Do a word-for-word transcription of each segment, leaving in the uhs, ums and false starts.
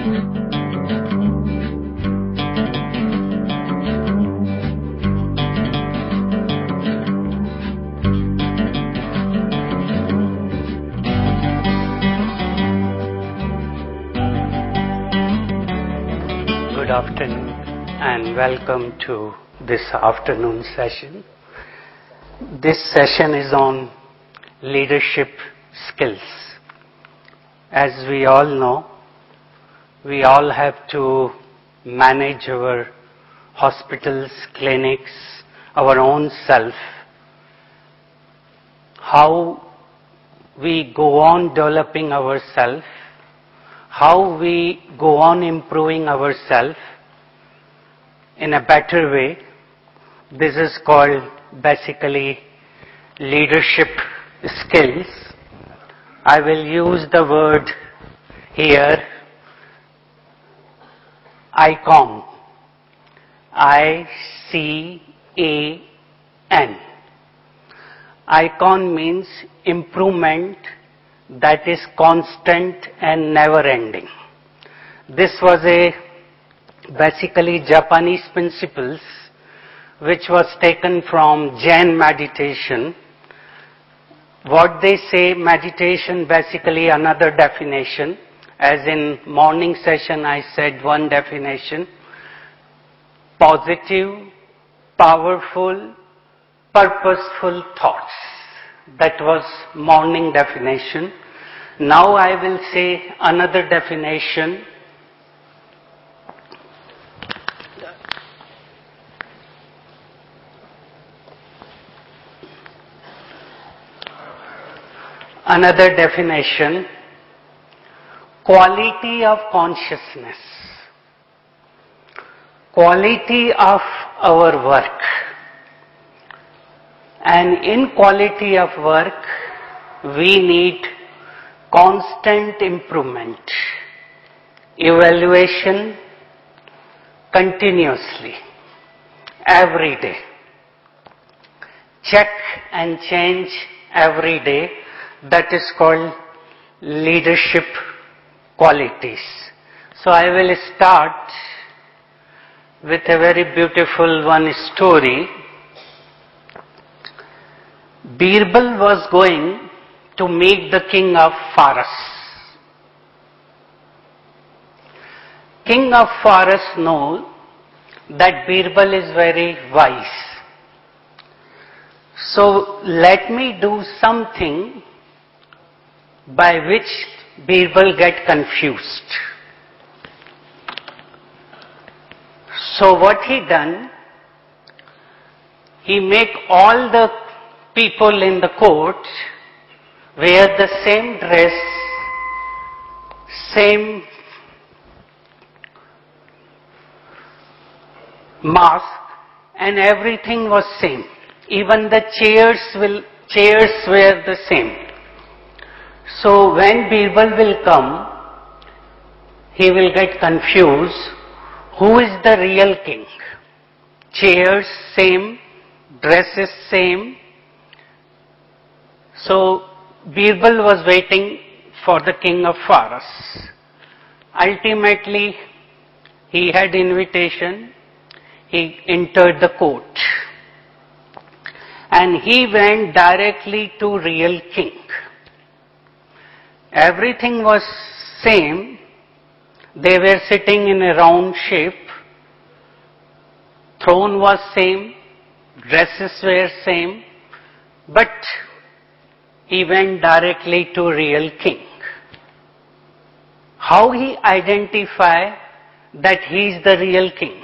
Good afternoon and welcome to this afternoon session. This session is on leadership skills. As we all know, we all have to manage our hospitals, clinics, our own self. How we go on developing ourselves, how we go on improving ourselves in a better way. This is called basically leadership skills. I will use the word here, ICON. I C A N. ICON means improvement that is constant and never ending. This was a basically Japanese principles which was taken from Zen meditation. What they say, meditation basically another definition. As in morning session I said one definition. Positive, powerful, purposeful thoughts. That was morning definition. Now I will say another definition. Another definition, quality of consciousness, quality of our work. And in quality of work, we need constant improvement, evaluation continuously, every day. Check and change every day. That is called leadership qualities. So I will start with a very beautiful one story. Birbal was going to meet the king of Faras. King of Faras knows that Birbal is very wise. So let me do something by which Birbal get confused. So what he done, he make all the people in the court wear the same dress, same mask, and everything was same. Even the chairs will chairs were the same. So when Birbal will come, he will get confused. Who is the real king? Chairs same, dresses same. So Birbal was waiting for the king of Faras. Ultimately, he had invitation. He entered the court. And he went directly to real king. Everything was same. They were sitting in a round shape. Throne was same. Dresses were same. But he went directly to real king. How he identify that he is the real king?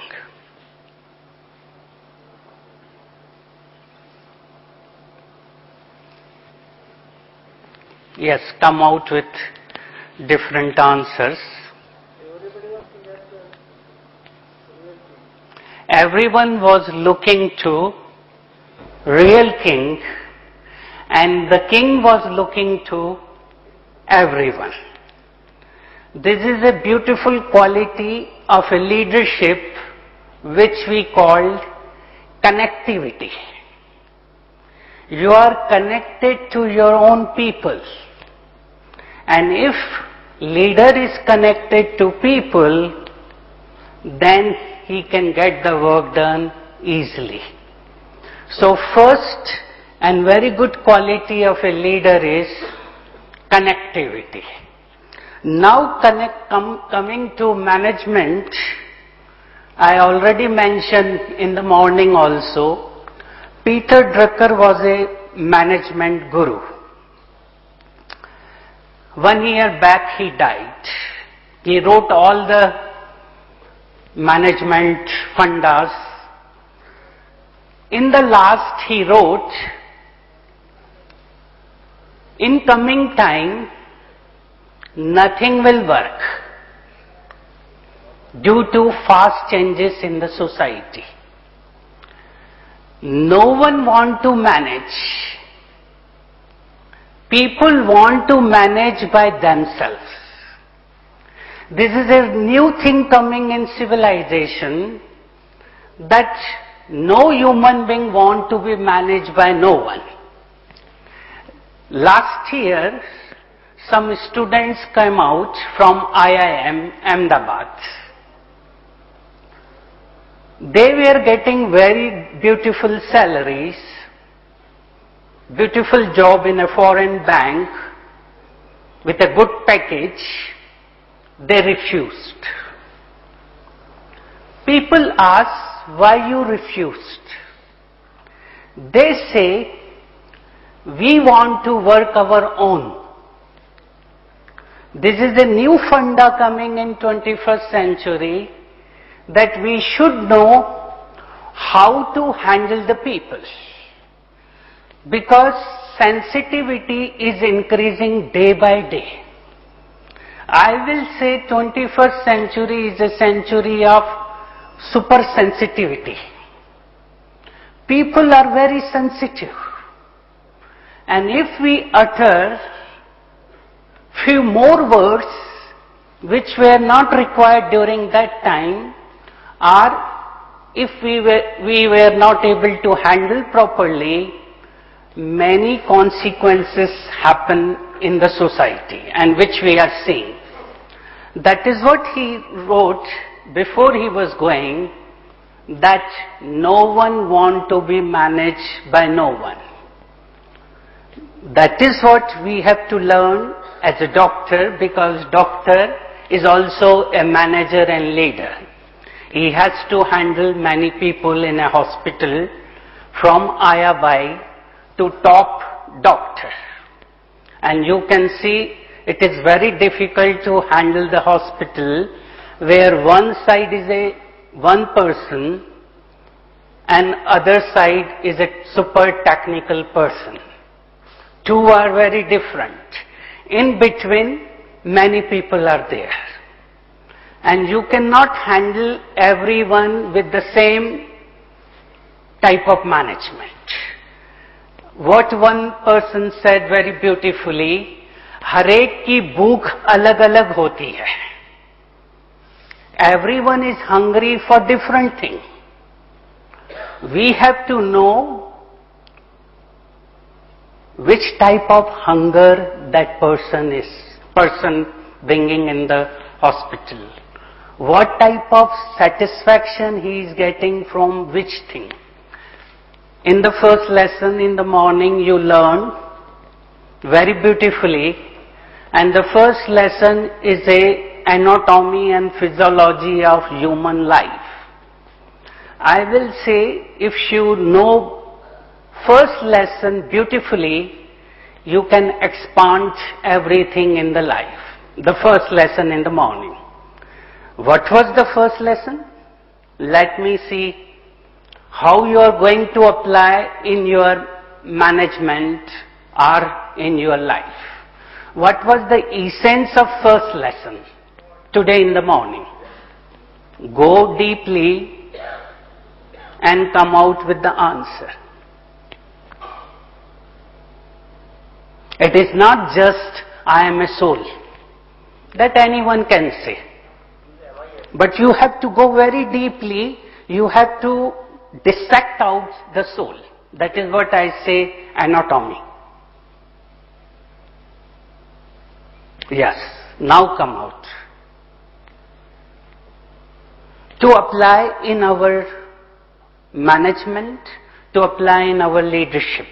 Yes, come out with different answers. Everyone was looking to real king, and the king was looking to everyone. This is a beautiful quality of a leadership which we call connectivity. You are connected to your own people. And if leader is connected to people, then he can get the work done easily. So first and very good quality of a leader is connectivity. Now connect, com, coming to management, I already mentioned in the morning also, Peter Drucker was a management guru. One year back he died. He wrote all the management fundas. In the last he wrote, in coming time, nothing will work due to fast changes in the society. No one want to manage. People want to manage by themselves. This is a new thing coming in civilization, that no human being want to be managed by no one. Last year, some students came out from I I M Ahmedabad. They were getting very beautiful salaries, beautiful job in a foreign bank with a good package. They refused. People ask, why you refused? They say, we want to work our own. This is a new funda coming in twenty-first century, that we should know how to handle the people. Because sensitivity is increasing day by day. I will say twenty-first century is a century of super sensitivity. People are very sensitive. And if we utter few more words which were not required during that time, or if we were, we were not able to handle properly, many consequences happen in the society, and which we are seeing. That is what he wrote before he was going, that no one want to be managed by no one. That is what we have to learn as a doctor, because doctor is also a manager and leader. He has to handle many people in a hospital, from Ayabai to top doctor. And you can see it is very difficult to handle the hospital where one side is a one person and other side is a super technical person. Two are very different. In between, many people are there. And you cannot handle everyone with the same type of management. What one person said very beautifully, हर एक की भूख अलग अलग होती है. Everyone is hungry for different thing. We have to know which type of hunger that person is, person bringing in the hospital. What type of satisfaction he is getting from which thing. In the first lesson in the morning you learn very beautifully, and the first lesson is a anatomy and physiology of human life. I will say, if you know first lesson beautifully, you can expand everything in the life. The first lesson in the morning. What was the first lesson? Let me see how you are going to apply in your management or in your life. What was the essence of first lesson today in the morning? Go deeply and come out with the answer. It is not just, I am a soul. That anyone can say. But you have to go very deeply. You have to dissect out the soul. That is what I say, anatomy. Yes, now come out. To apply in our management, to apply in our leadership.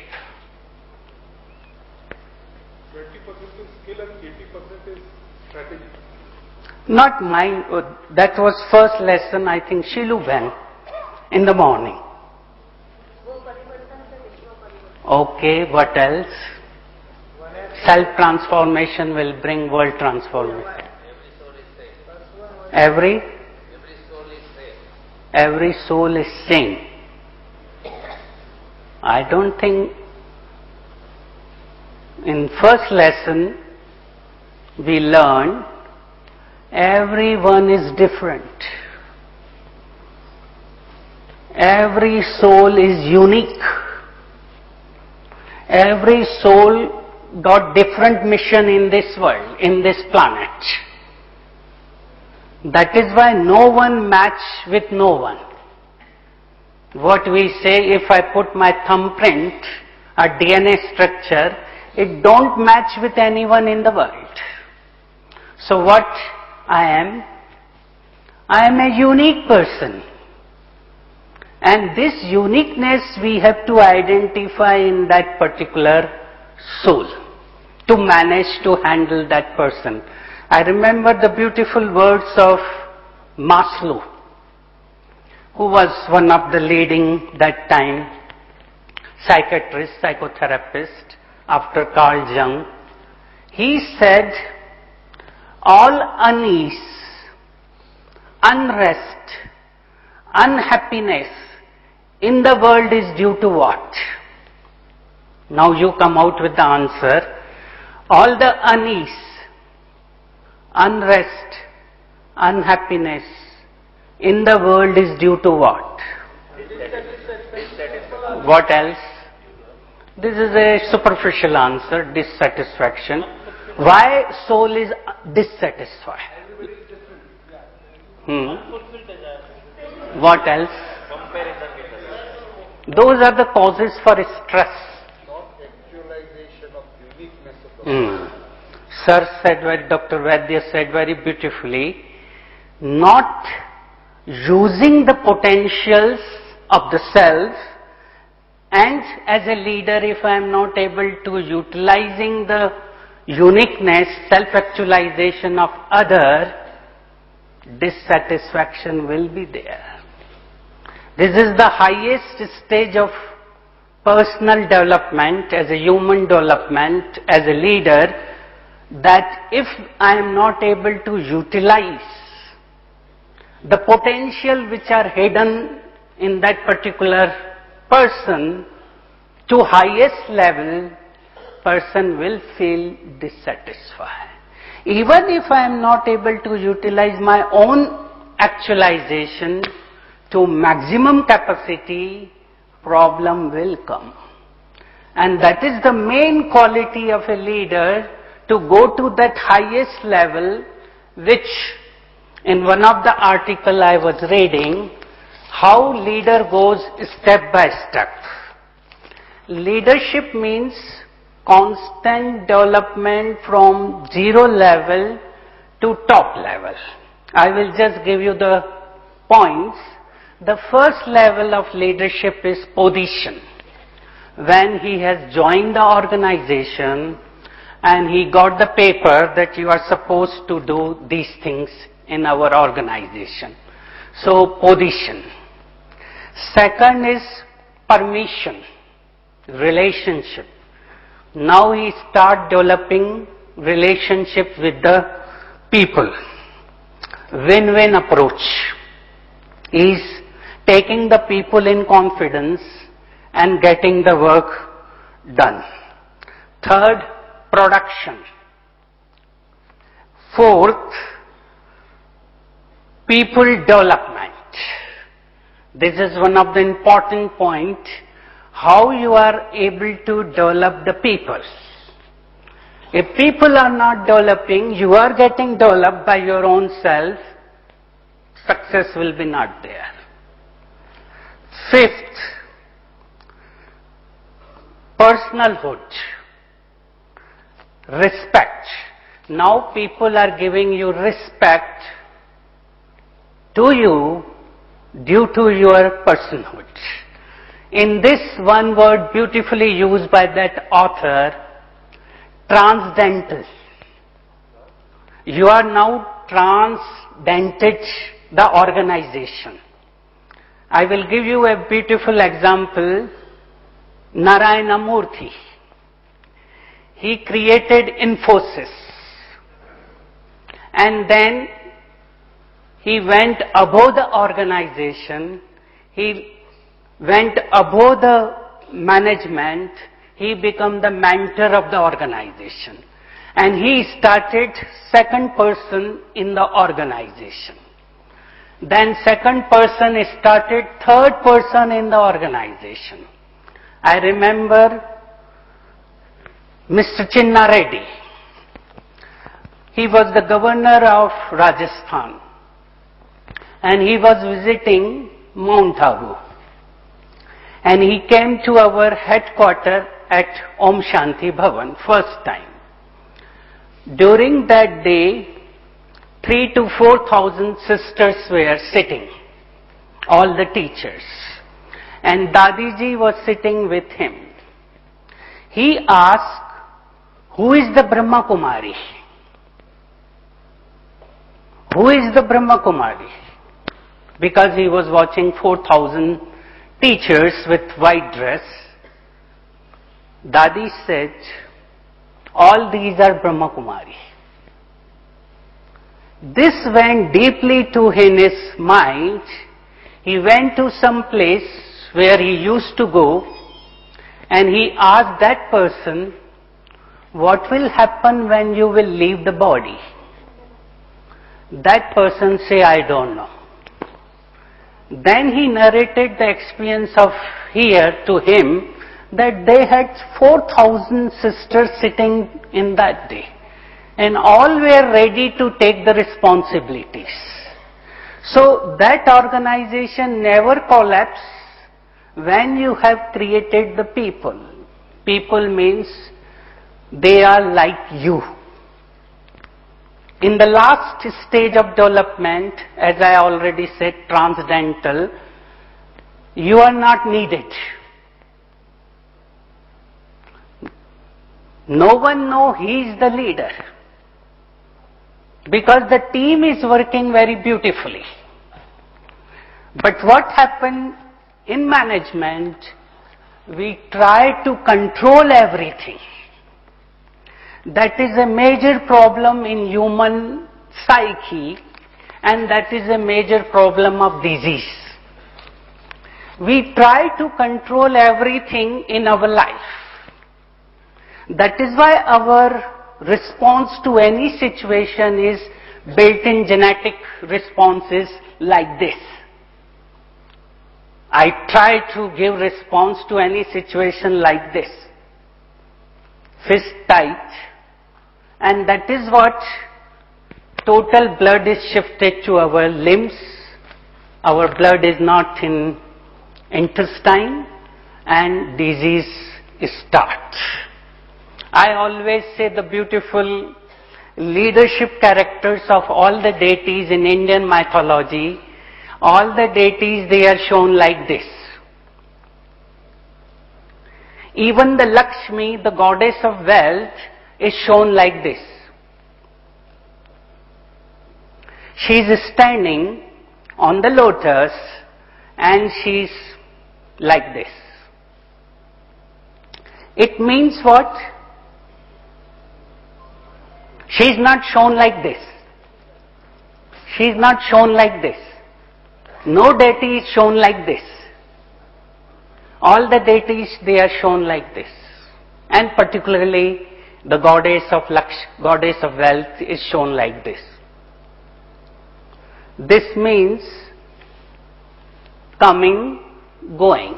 twenty percent is skill and eighty percent is strategy. Not mine, that was first lesson, I think, Shilu Ben, in the morning. Okay, what else? Self-transformation will bring world transformation. Every? Every soul is same. I don't think in first lesson we learned everyone is different. Every soul is unique. Every soul got different mission in this world, in this planet. That is why no one match with no one. What we say, if I put my thumbprint, a D N A structure, it don't match with anyone in the world. So what I am? I am a unique person. And this uniqueness we have to identify in that particular soul to manage to handle that person. I remember the beautiful words of Maslow, who was one of the leading that time psychiatrist, psychotherapist after Carl Jung. He said, all unease, unrest, unhappiness in the world is due to what? Now you come out with the answer. All the unease, unrest, unhappiness in the world is due to what? What else? This is a superficial answer, dissatisfaction. Why soul is dissatisfied? Hmm. What else? Those are the causes for stress. Not actualization of uniqueness of the Hmm. Sir said, very, Doctor Vaidya said very beautifully, not using the potentials of the self, and as a leader, if I am not able to utilizing the uniqueness, self-actualization of other, dissatisfaction will be there. This is the highest stage of personal development, as a human development, as a leader, that if I am not able to utilize the potential which are hidden in that particular person to highest level, person will feel dissatisfied. Even if I am not able to utilize my own actualization to maximum capacity, problem will come. And that is the main quality of a leader, to go to that highest level, which in one of the article I was reading, how leader goes step by step. Leadership means constant development from zero level to top level. I will just give you the points. The first level of leadership is position. When he has joined the organization and he got the paper that you are supposed to do these things in our organization. So position. Second is permission, relationship. Now he start developing relationship with the people. Win-win approach is taking the people in confidence and getting the work done. Third, production. Fourth, people development. This is one of the important point, how you are able to develop the people. If people are not developing, you are getting developed by your own self, success will be not there. Fifth, personalhood, respect. Now people are giving you respect to you due to your personhood. In this one word beautifully used by that author, transcendental. You are now transcended the organization. I will give you a beautiful example. Narayana Murthy. He created Infosys. And then he went above the organization. He went above the management. He became the mentor of the organization. And he started second person in the organization. Then second person started third person in the organization. I remember Mister Chinna Reddy. He was the governor of Rajasthan. And he was visiting Mount Abu. And he came to our headquarters at Om Shanti Bhavan first time. During that day, three to four thousand sisters were sitting, all the teachers. And Dadiji was sitting with him. He asked, who is the Brahma Kumari? Who is the Brahma Kumari? Because he was watching four thousand teachers with white dress. Dadi said, all these are Brahma Kumari. This went deeply to his mind. He went to some place where he used to go and he asked that person, what will happen when you will leave the body? That person say, I don't know. Then he narrated the experience of here to him that they had four thousand sisters sitting in that day. And all were ready to take the responsibilities. So that organization never collapsed when you have created the people. People means they are like you. In the last stage of development, as I already said, transcendental, you are not needed. No one knows he is the leader. Because the team is working very beautifully. But what happened in management, we try to control everything. That is a major problem in human psyche, and that is a major problem of disease. We try to control everything in our life. That is why our response to any situation is built-in genetic responses like this. I try to give response to any situation like this. Fist tight. And that is what total blood is shifted to our limbs. Our blood is not in intestine and disease starts. I always say the beautiful leadership characters of all the deities in Indian mythology, all the deities, they are shown like this. Even the Lakshmi, the goddess of wealth, is shown like this. She is standing on the lotus and she is like this. It means what? She is not shown like this. She is not shown like this. No deity is shown like this. All the deities, they are shown like this. And particularly the goddess of Laksh, goddess of wealth is shown like this. This means coming, going.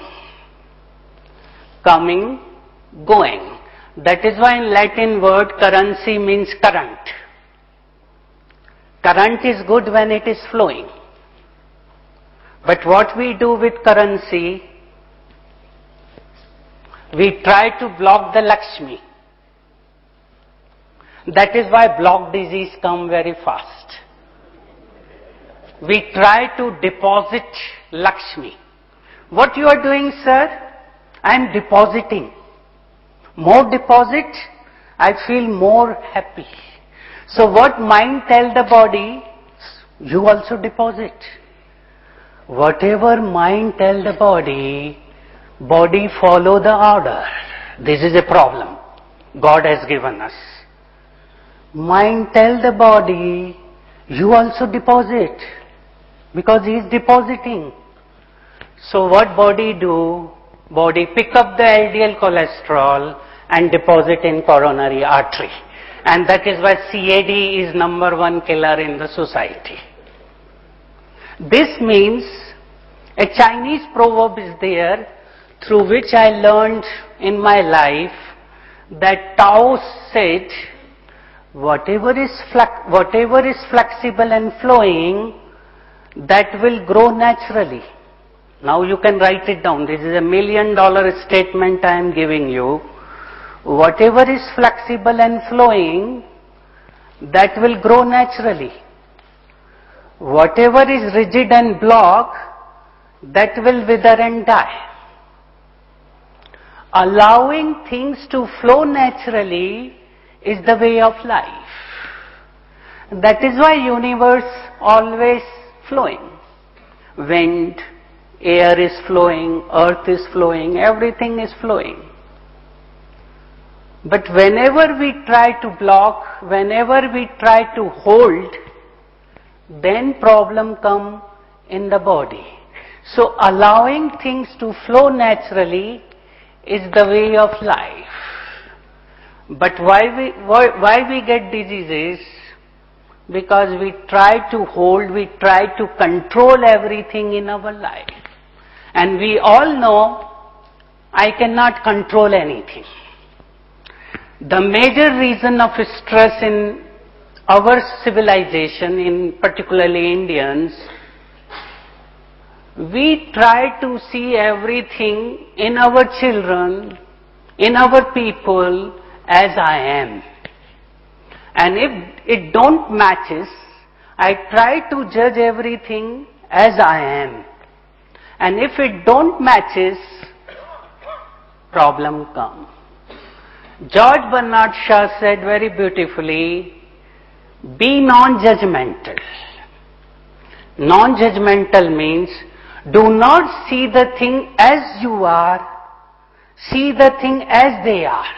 Coming, going. That is why in Latin word currency means current. Current is good when it is flowing. But what we do with currency, we try to block the Lakshmi. That is why block disease come very fast. We try to deposit Lakshmi. What you are doing, sir? I am depositing. More deposit, I feel more happy. So what mind tell the body, you also deposit. Whatever mind tell the body, body follow the order. This is a problem God has given us. Mind tell the body, you also deposit, because he is depositing. So what body do? Body pick up the L D L cholesterol and deposit in coronary artery. And that is why C A D is number one killer in the society. This means a Chinese proverb is there through which I learned in my life that Tao said, whatever is, whatever is flexible and flowing, that will grow naturally. Now you can write it down. This is a million dollar statement I am giving you. Whatever is flexible and flowing, that will grow naturally. Whatever is rigid and blocked, that will wither and die. Allowing things to flow naturally is the way of life. That is why universe always flowing. Wind, air is flowing, earth is flowing, everything is flowing. But whenever we try to block, whenever we try to hold, then problem come in the body. So allowing things to flow naturally is the way of life. But why we, why, why we get diseases? Because we try to hold, we try to control everything in our life. And we all know, I cannot control anything. The major reason of stress in our civilization, in particularly Indians, we try to see everything in our children, in our people, as I am. And if it don't matches, I try to judge everything as I am. And if it don't matches, problem come. George Bernard Shaw said very beautifully, be non-judgmental. Non-judgmental means, do not see the thing as you are, see the thing as they are.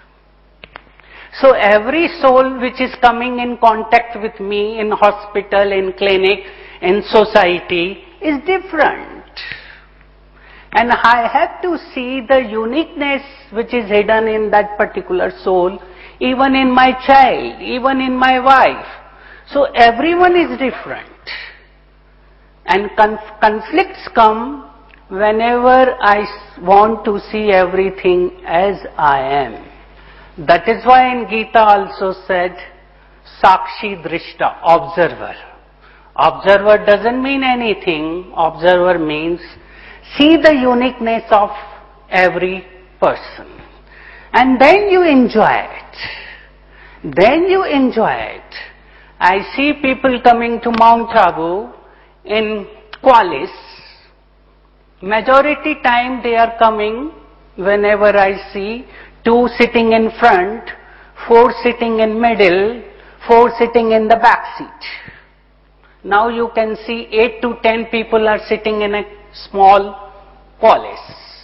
So every soul which is coming in contact with me in hospital, in clinic, in society is different. And I have to see the uniqueness which is hidden in that particular soul, even in my child, even in my wife. So everyone is different. And conf- conflicts come whenever I want to see everything as I am. That is why in Gita also said, Sakshi Drishta, observer. Observer doesn't mean anything. Observer means see the uniqueness of every person. And then you enjoy it. Then you enjoy it. I see people coming to Mount Abu in Qualis. Majority time they are coming whenever I see two sitting in front, four sitting in middle, four sitting in the back seat. Now you can see eight to ten people are sitting in a small Qualis.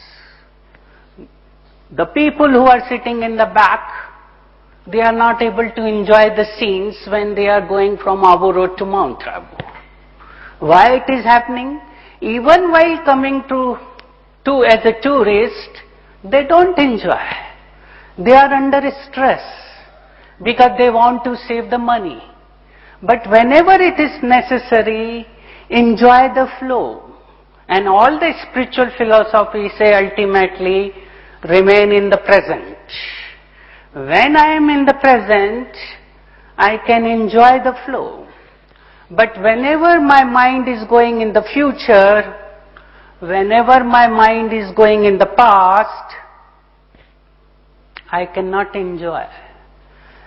The people who are sitting in the back, they are not able to enjoy the scenes when they are going from Abu Road to Mount Abu. Why it is happening? Even while coming to, to as a tourist, they don't enjoy. They are under stress because they want to save the money. But whenever it is necessary, enjoy the flow. And all the spiritual philosophy say ultimately, remain in the present. When I am in the present, I can enjoy the flow. But whenever my mind is going in the future, whenever my mind is going in the past, I cannot enjoy.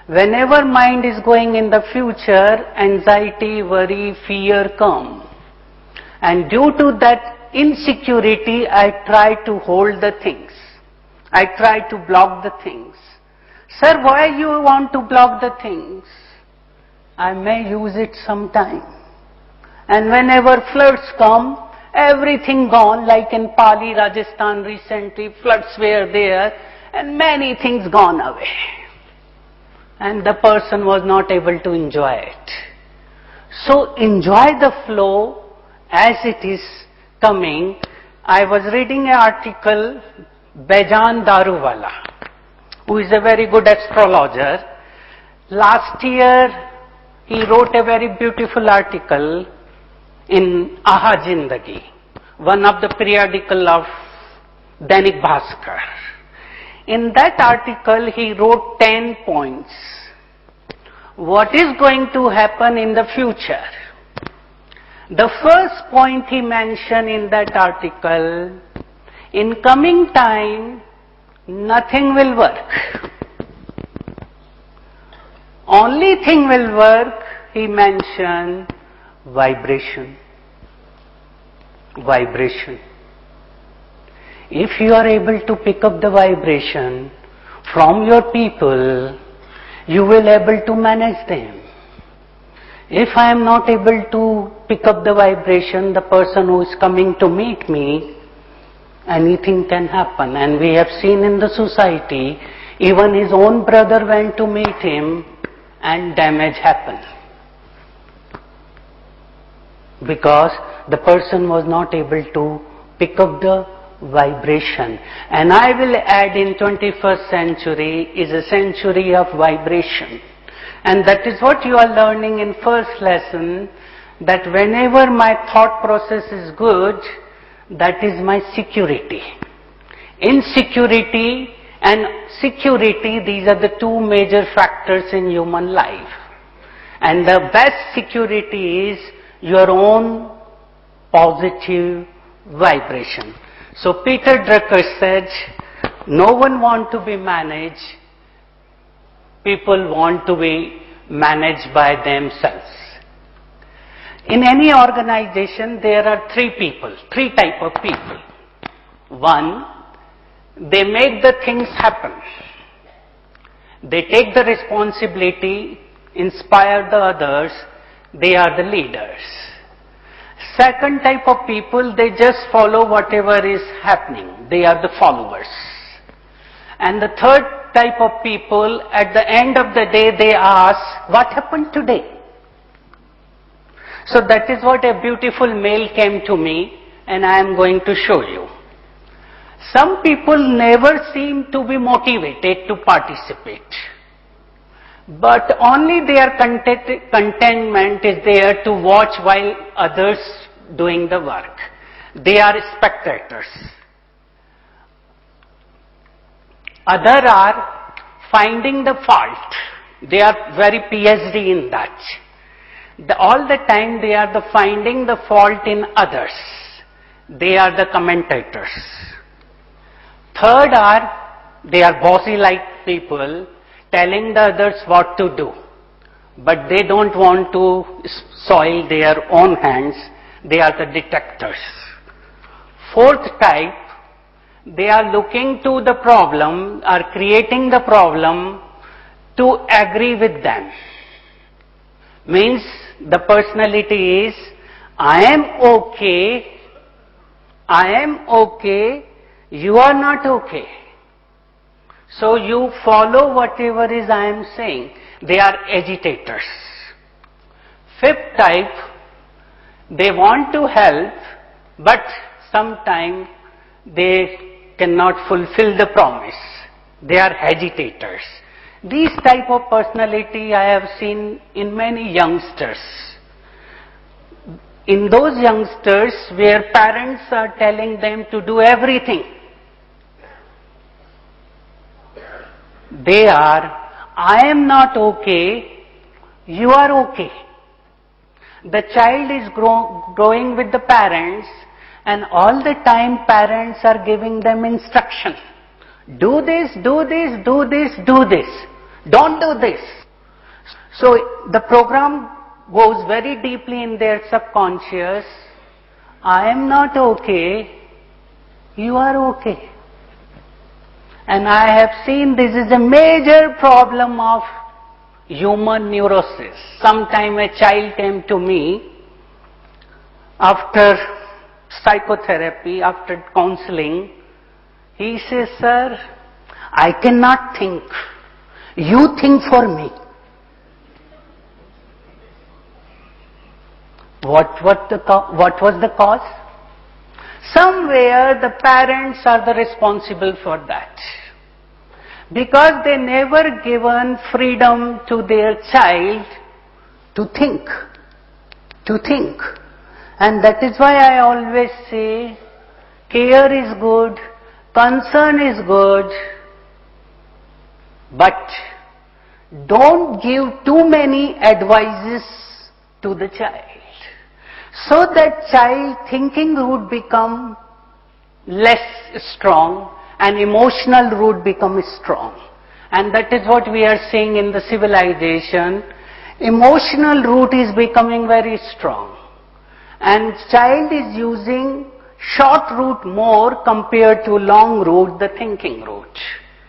Whenever mind is going in the future, anxiety, worry, fear come. And due to that insecurity, I try to hold the things. I try to block the things. Sir, why you want to block the things? I may use it sometime. And whenever floods come, everything gone, like in Pali, Rajasthan recently, floods were there, and many things gone away. And the person was not able to enjoy it. So enjoy the flow as it is coming. I was reading an article, Bejan Daruwala, who is a very good astrologer. Last year, he wrote a very beautiful article in Aha Jindagi, one of the periodical of Dainik Bhaskar. In that article, he wrote ten points. What is going to happen in the future? The first point he mentioned in that article, in coming time, nothing will work. Only thing will work, he mentioned, vibration. Vibration. If you are able to pick up the vibration from your people, you will able to manage them. If I am not able to pick up the vibration, the person who is coming to meet me, anything can happen. And we have seen in the society, even his own brother went to meet him and damage happened. Because the person was not able to pick up the vibration. And I will add, in twenty-first century is a century of vibration. And that is what you are learning in first lesson, that whenever my thought process is good, that is my security. Insecurity and security, these are the two major factors in human life. And the best security is your own positive vibration. So Peter Drucker said, no one wants to be managed, people want to be managed by themselves. In any organization, there are three people, three type of people. One, they make the things happen. They take the responsibility, inspire the others, they are the leaders. Second type of people, they just follow whatever is happening. They are the followers. And the third type of people, at the end of the day, they ask, what happened today? So that is what a beautiful mail came to me, and I am going to show you. Some people never seem to be motivated to participate. But only their content, contentment is there to watch while others doing the work. They are spectators. Other are finding the fault. They are very PhD in that. The, all the time they are the finding the fault in others. They are the commentators. Third are, they are bossy like people, telling the others what to do, but they don't want to soil their own hands. They are the detectors. Fourth type, they are looking to the problem, are creating the problem to agree with them. Means the personality is, I am okay, I am okay, you are not okay. So you follow whatever is I am saying. They are agitators. Fifth type, they want to help, but sometimes they cannot fulfill the promise. They are agitators. These type of personality I have seen in many youngsters. In those youngsters where parents are telling them to do everything, they are, I am not okay, you are okay. The child is grow, growing with the parents, and all the time parents are giving them instruction. Do this, do this, do this, do this. Don't do this. So the program goes very deeply in their subconscious. I am not okay. You are okay. And I have seen this is a major problem of human neurosis. Sometime a child came to me after psychotherapy, after counseling. He says, sir, I cannot think. You think for me. What, what, the, what was the cause? Somewhere the parents are the responsible for that. Because they never given freedom to their child to think. To think. And that is why I always say, care is good, concern is good, but don't give too many advices to the child. So that child thinking root become less strong and emotional root becomes strong. And that is what we are seeing in the civilization. Emotional root is becoming very strong. And child is using short root more compared to long root, the thinking root.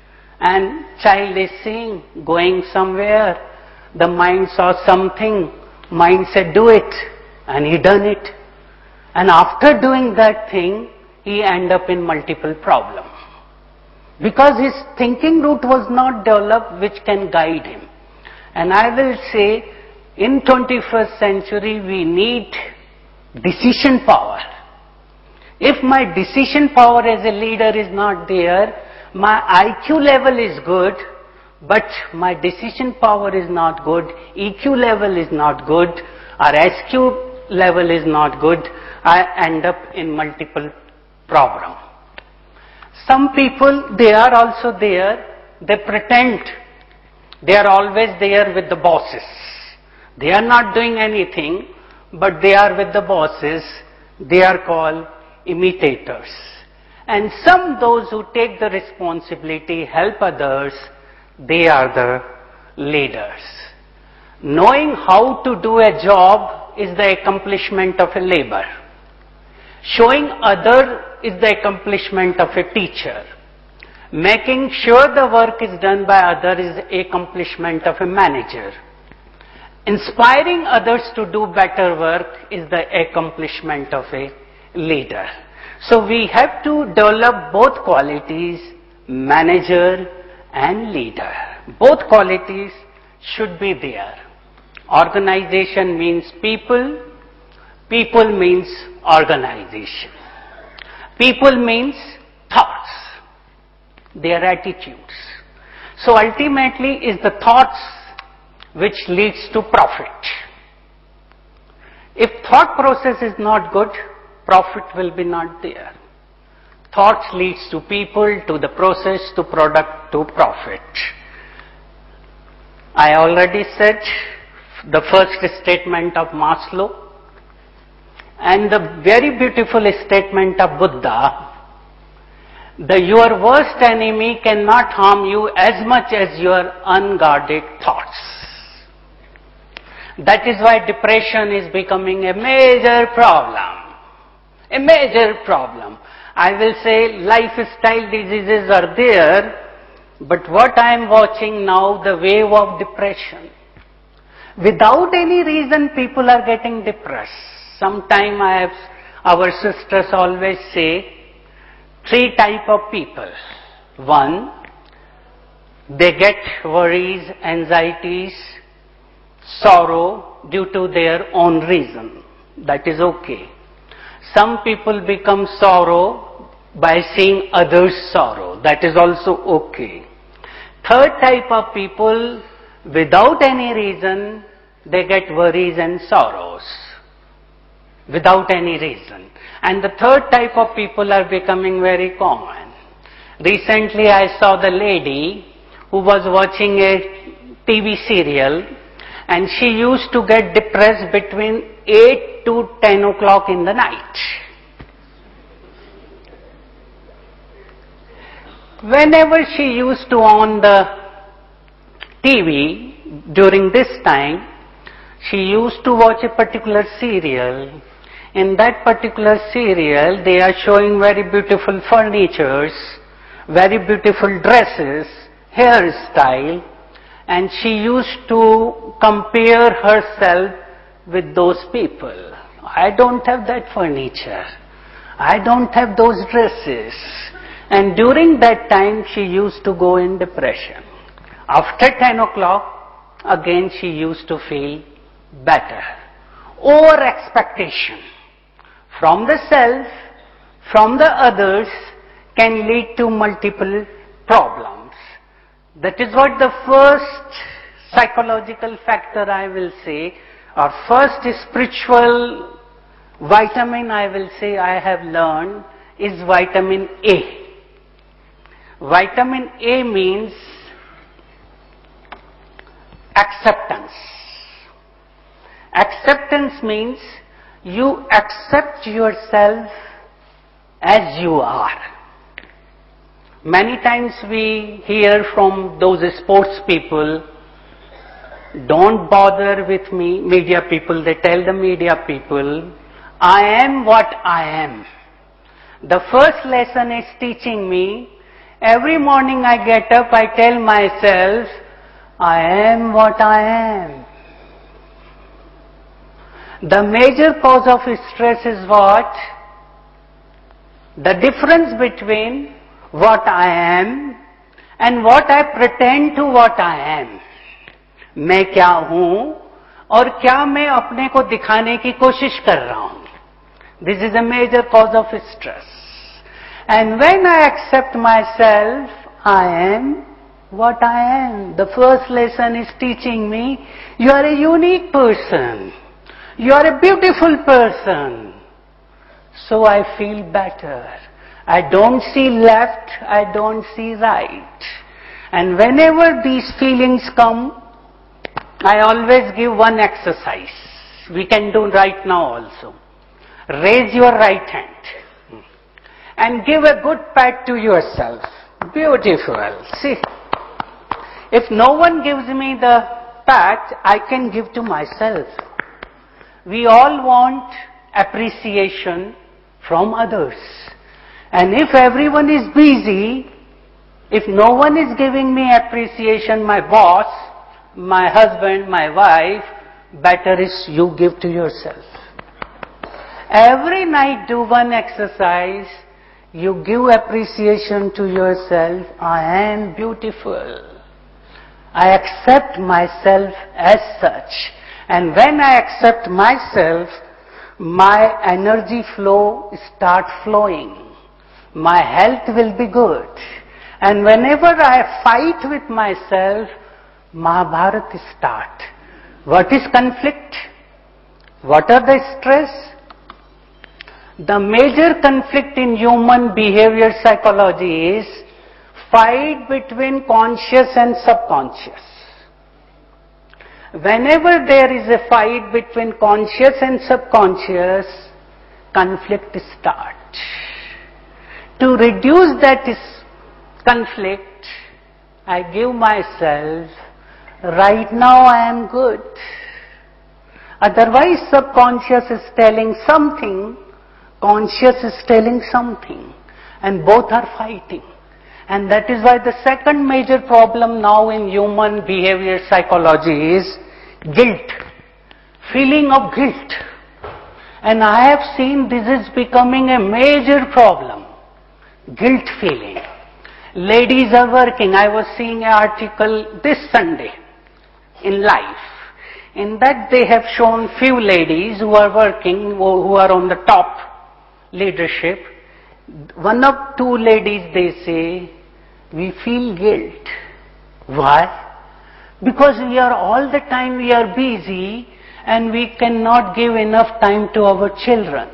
And child is seeing, going somewhere, the mind saw something, mind said do it, and he done it. And after doing that thing, he end up in multiple problems. Because his thinking root was not developed which can guide him. And I will say, in twenty-first century we need decision power. If my decision power as a leader is not there, my I Q level is good, but my decision power is not good, E Q level is not good, or S Q level is not good, I end up in multiple problems. Some people, they are also there, they pretend they are always there with the bosses. They are not doing anything, but they are with the bosses. They are called imitators. And some those who take the responsibility, help others, they are the leaders. Knowing how to do a job is the accomplishment of a labor. Showing other is the accomplishment of a teacher. Making sure the work is done by other is the accomplishment of a manager. Inspiring others to do better work is the accomplishment of a leader. So we have to develop both qualities, manager and leader. Both qualities should be there. Organization means people, people means organization. People means thoughts, their attitudes. So ultimately is the thoughts which leads to profit. If thought process is not good, profit will be not there. Thoughts leads to people, to the process, to product, to profit. I already said the first statement of Maslow and the very beautiful statement of Buddha. The your worst enemy cannot harm you as much as your unguarded thoughts. That is why depression is becoming a major problem. A major problem. I will say lifestyle diseases are there, but what I am watching now, the wave of depression. Without any reason people are getting depressed. Sometime I have, our sisters always say, three type of people. One, they get worries, anxieties, sorrow due to their own reason. That is okay. Some people become sorrow by seeing others' sorrow. That is also okay. Third type of people, without any reason, they get worries and sorrows. Without any reason. And the third type of people are becoming very common. Recently I saw the lady who was watching a T V serial and she used to get depressed between eight to ten o'clock in the night. Whenever she used to on the T V during this time, she used to watch a particular serial. In that particular serial, they are showing very beautiful furnitures, very beautiful dresses, hairstyle, and she used to compare herself with those people. I don't have that furniture. I don't have those dresses. And during that time, she used to go in depression. After ten o'clock, again she used to feel better. Over expectation from the self, from the others, can lead to multiple problems. That is what the first psychological factor I will say, or first spiritual vitamin I will say I have learned is vitamin A. Vitamin A means acceptance. Acceptance means you accept yourself as you are. Many times we hear from those sports people, don't bother with me, media people, they tell the media people, I am what I am. The first lesson is teaching me, every morning I get up, I tell myself, I am what I am. The major cause of stress is what? The difference between what I am and what I pretend to what I am. मैं क्या हूं और क्या मैं अपने को दिखाने की कोशिश कर रहा हूं. This is a major cause of stress. And when I accept myself, I am what I am. The first lesson is teaching me, you are a unique person. You are a beautiful person. So I feel better. I don't see left, I don't see right. And whenever these feelings come, I always give one exercise. We can do right now also. Raise your right hand and give a good pat to yourself. Beautiful. See, if no one gives me the pat, I can give to myself. We all want appreciation from others. And if everyone is busy, if no one is giving me appreciation, my boss, my husband, my wife, better is you give to yourself. Every night do one exercise, you give appreciation to yourself. I am beautiful. I accept myself as such. And when I accept myself, my energy flow start flowing. My health will be good. And whenever I fight with myself, Mahabharata start. What is conflict? What are the stress? The major conflict in human behavior psychology is fight between conscious and subconscious. Whenever there is a fight between conscious and subconscious, conflict starts. To reduce that conflict, I give myself, right now I am good. Otherwise subconscious is telling something, conscious is telling something, and both are fighting. And that is why the second major problem now in human behavior psychology is guilt, feeling of guilt. And I have seen this is becoming a major problem, guilt feeling. Ladies are working. I was seeing an article this Sunday in Life. In that they have shown few ladies who are working, who are on the top leadership. One of two ladies, they say, we feel guilt. Why? Because we are all the time we are busy and we cannot give enough time to our children.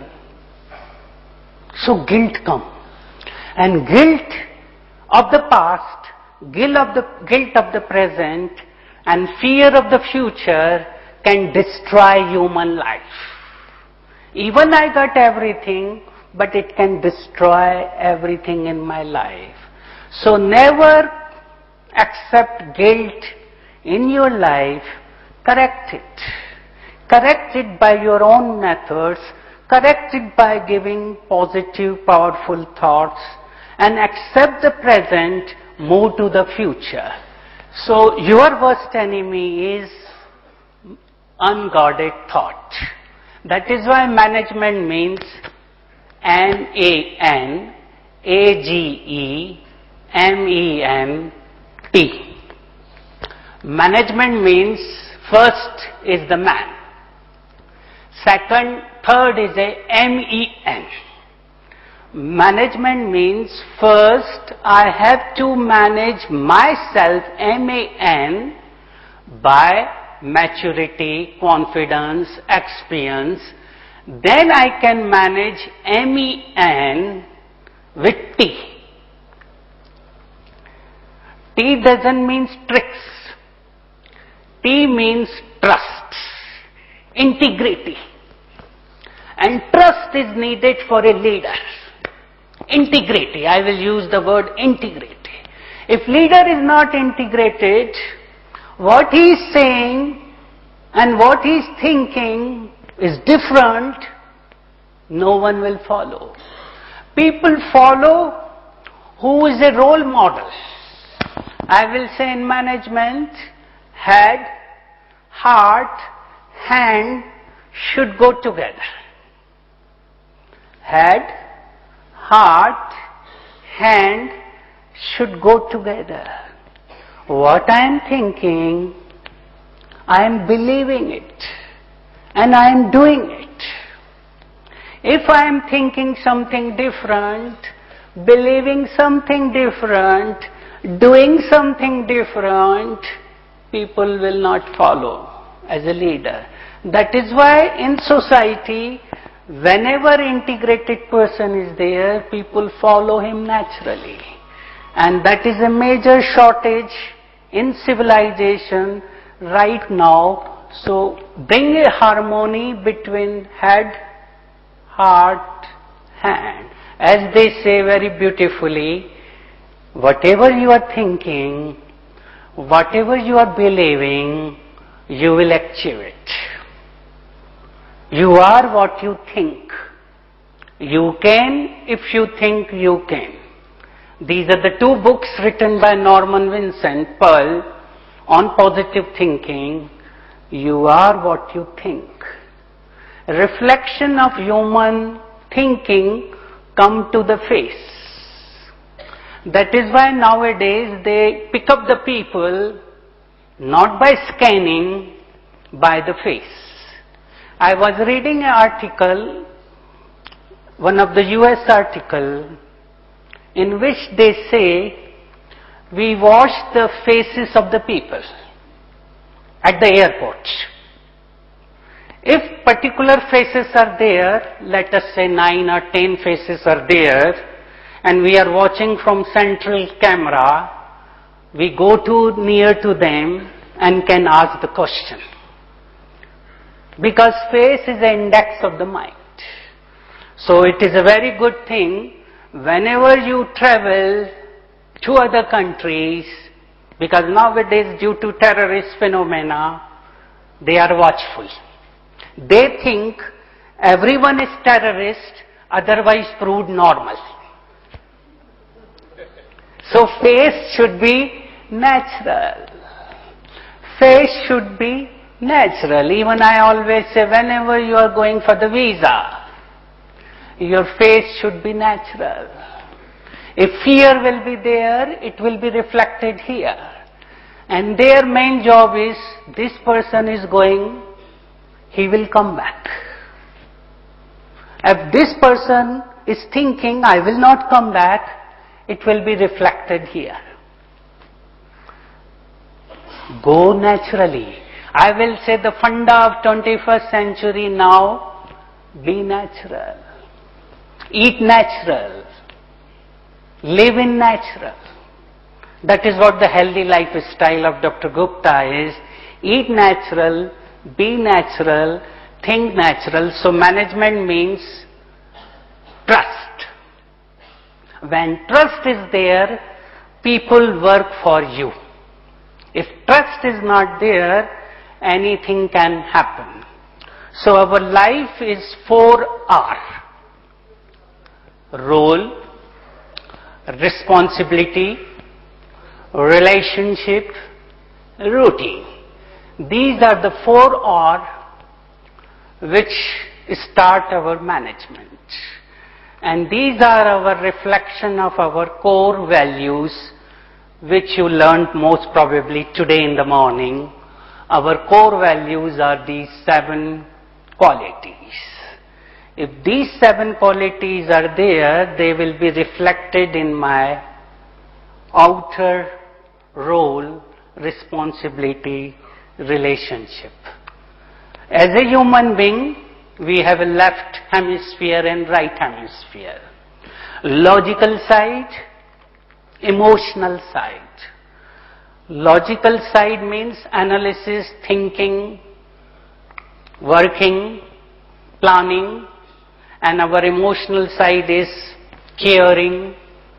So guilt comes. And guilt of the past, guilt of the, guilt of the present, and fear of the future can destroy human life. Even I got everything, but it can destroy everything in my life. So never accept guilt in your life, correct it. Correct it by your own methods, correct it by giving positive, powerful thoughts, and accept the present, move to the future. So your worst enemy is unguarded thought. That is why management means N A N A G E M E N T. Management means first is the man. Second, third is a M E N. Management means first I have to manage myself, M A N, by maturity, confidence, experience. Then I can manage M E N with T. T doesn't mean tricks. T means trust, integrity. And trust is needed for a leader. Integrity, I will use the word integrity. If leader is not integrated, what he is saying and what he is thinking is different, no one will follow. People follow who is a role model. I will say in management, head, heart, hand should go together. Head, heart, hand should go together. What I am thinking, I am believing it and I am doing it. If I am thinking something different, believing something different, doing something different, people will not follow as a leader. That is why in society, whenever integrated person is there, people follow him naturally. And that is a major shortage in civilization right now. So bring a harmony between head, heart, hand. As they say very beautifully, whatever you are thinking, whatever you are believing, you will achieve it. You are what you think. You can if you think you can. These are the two books written by Norman Vincent Peale on positive thinking. You are what you think. Reflection of human thinking come to the face. That is why nowadays they pick up the people not by scanning, by the face. I was reading an article, one of the U S article, in which they say we wash the faces of the people at the airport. If particular faces are there, let us say nine or ten faces are there, and we are watching from central camera, we go to near to them and can ask the question. Because face is the index of the mind. So it is a very good thing whenever you travel to other countries, because nowadays due to terrorist phenomena, they are watchful. They think everyone is terrorist, otherwise proved normal. So face should be natural. Face should be natural. Even I always say, whenever you are going for the visa, your face should be natural. If fear will be there, it will be reflected here. And their main job is, this person is going, he will come back. If this person is thinking, I will not come back, it will be reflected here. Go naturally. I will say the funda of twenty-first century now, be natural. Eat natural. Live in natural. That is what the healthy lifestyle of Doctor Gupta is. Eat natural, be natural, think natural. So management means trust. When trust is there, people work for you. If trust is not there, anything can happen. So our life is four R. Role, responsibility, relationship, routine. These are the four R which start our management. And these are our reflection of our core values, which you learned most probably today in the morning. Our core values are these seven qualities. If these seven qualities are there, they will be reflected in my outer role, responsibility, relationship. As a human being, we have a left hemisphere and right hemisphere. Logical side, emotional side. Logical side means analysis, thinking, working, planning, and our emotional side is caring,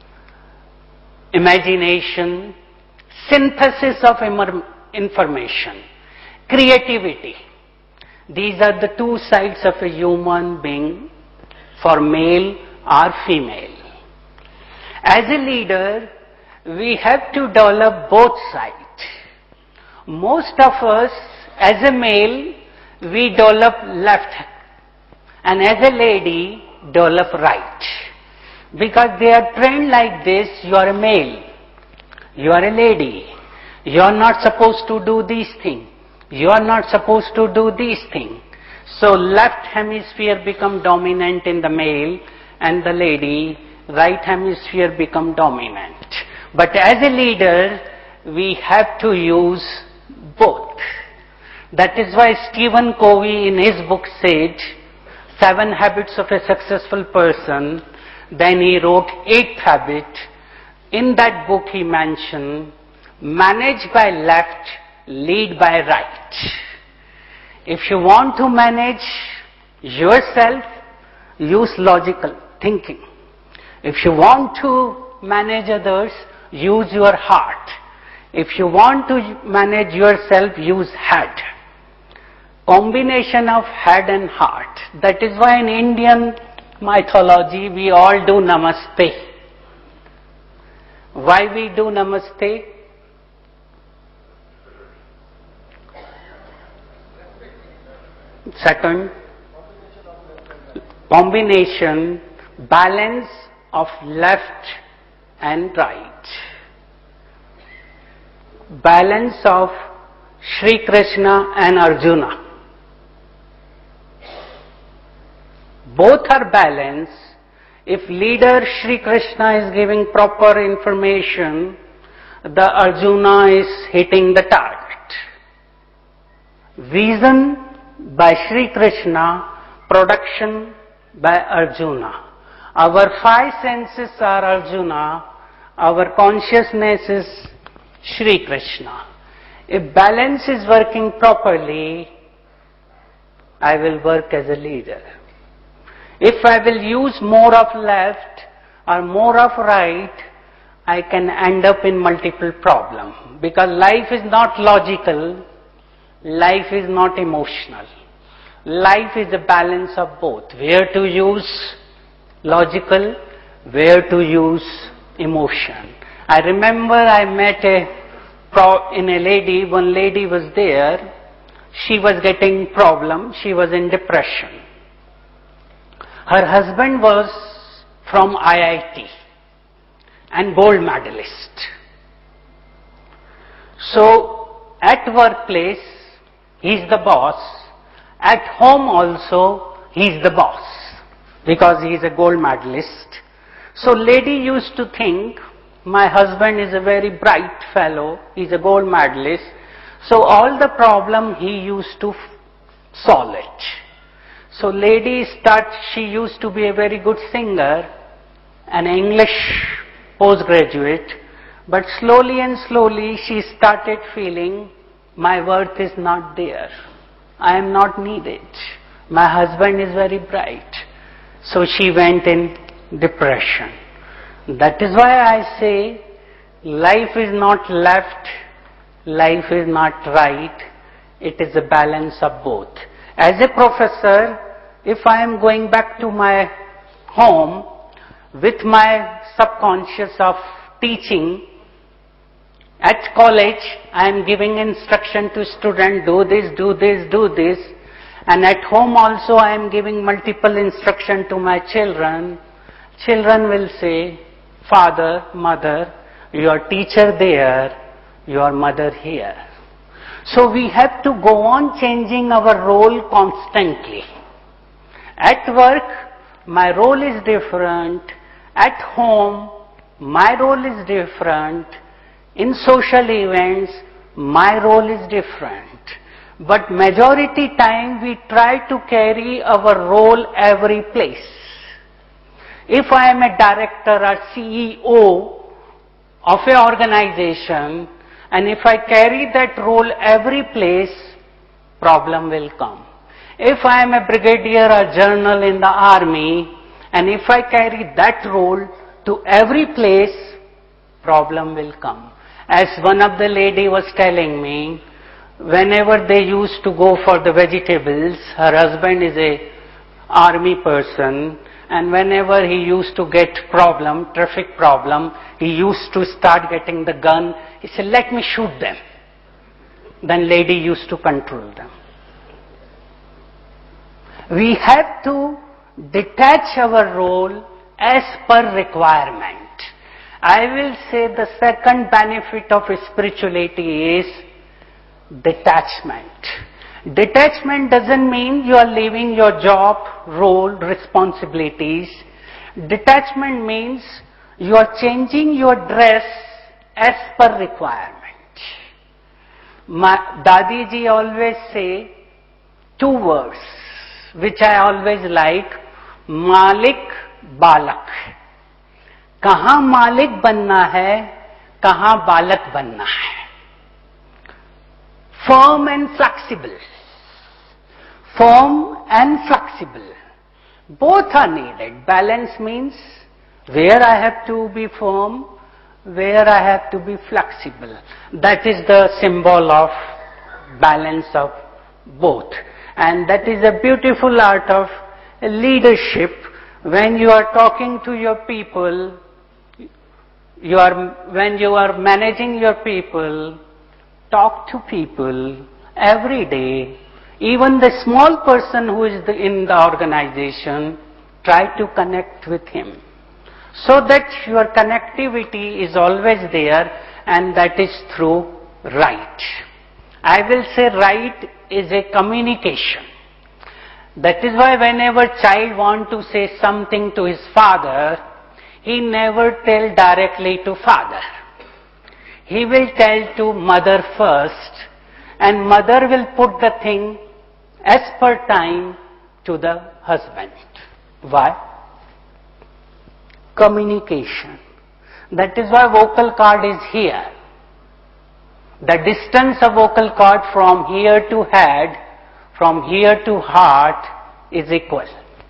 imagination, synthesis of information, creativity. These are the two sides of a human being for male or female. As a leader, we have to develop both sides. Most of us, as a male, we develop left, and as a lady, develop right. Because they are trained like this: you are a male, you are a lady, you are not supposed to do these things, you are not supposed to do these things. So left hemisphere become dominant in the male, and the lady, right hemisphere become dominant. But as a leader, we have to use both. That is why Stephen Covey in his book said, Seven Habits of a Successful Person. Then he wrote Eighth Habit. In that book he mentioned, manage by left, lead by right. If you want to manage yourself, use logical thinking. If you want to manage others, use your heart. If you want to manage yourself, use head. Combination of head and heart. That is why in Indian mythology we all do namaste. Why we do namaste? Second, combination, balance of left and right. Balance of Sri Krishna and Arjuna. Both are balanced. If leader Sri Krishna is giving proper information, the Arjuna is hitting the target. Vision by Sri Krishna, production by Arjuna. Our five senses are Arjuna, our consciousness is Sri Krishna. If balance is working properly, I will work as a leader. If I will use more of left or more of right, I can end up in multiple problems. Because life is not logical, life is not emotional. Life is a balance of both. Where to use logical, where to use emotion. I remember I met a pro in a lady, one lady was there, she was getting problem, she was in depression. Her husband was from I I T and gold medalist. So at workplace, he's the boss. At home also, he's the boss because he's a gold medalist. So lady used to think, my husband is a very bright fellow, he's a gold medalist, so all the problem he used to solve it. So lady start, she used to be a very good singer, an English postgraduate, but slowly and slowly she started feeling, my worth is not there. I am not needed. My husband is very bright. So she went in depression. That is why I say life is not left life is not right. It is a balance of both. As a professor, if I am going back to my home with my subconscious of teaching, at college I am giving instruction to student, do this, do this, do this, and at home also I am giving multiple instruction to my children. Children will say, father, mother, your teacher there, your mother here. So we have to go on changing our role constantly. At work, my role is different. At home, my role is different. In social events, my role is different. But majority time we try to carry our role every place. If I am a director or C E O of an organization, and if I carry that role every place, problem will come. If I am a brigadier or general in the army, and if I carry that role to every place, problem will come. As one of the lady was telling me, whenever they used to go for the vegetables, her husband is a army person, and whenever he used to get problem, traffic problem, he used to start getting the gun. He said, let me shoot them. Then lady used to control them. We have to detach our role as per requirement. I will say the second benefit of spirituality is detachment. Detachment doesn't mean you are leaving your job, role, responsibilities. Detachment means you are changing your dress as per requirement. My Dadi ji always say two words, which I always like, Malik, Balak. कहाँ मालिक बनना है, कहाँ बालक बनना है. Firm and flexible. Firm and flexible. Both are needed. Balance means where I have to be firm, where I have to be flexible. That is the symbol of balance of both. And that is a beautiful art of leadership. When you are talking to your people, you are, when you are managing your people, talk to people every day. Even the small person who is the, in the organization, try to connect with him. So that your connectivity is always there, and that is through right. I will say right is a communication. That is why whenever child want to say something to his father, he never tell directly to father. He will tell to mother first, and mother will put the thing as per time to the husband. Why? Communication. That is why vocal cord is here. The distance of vocal cord from here to head, from here to heart is equal.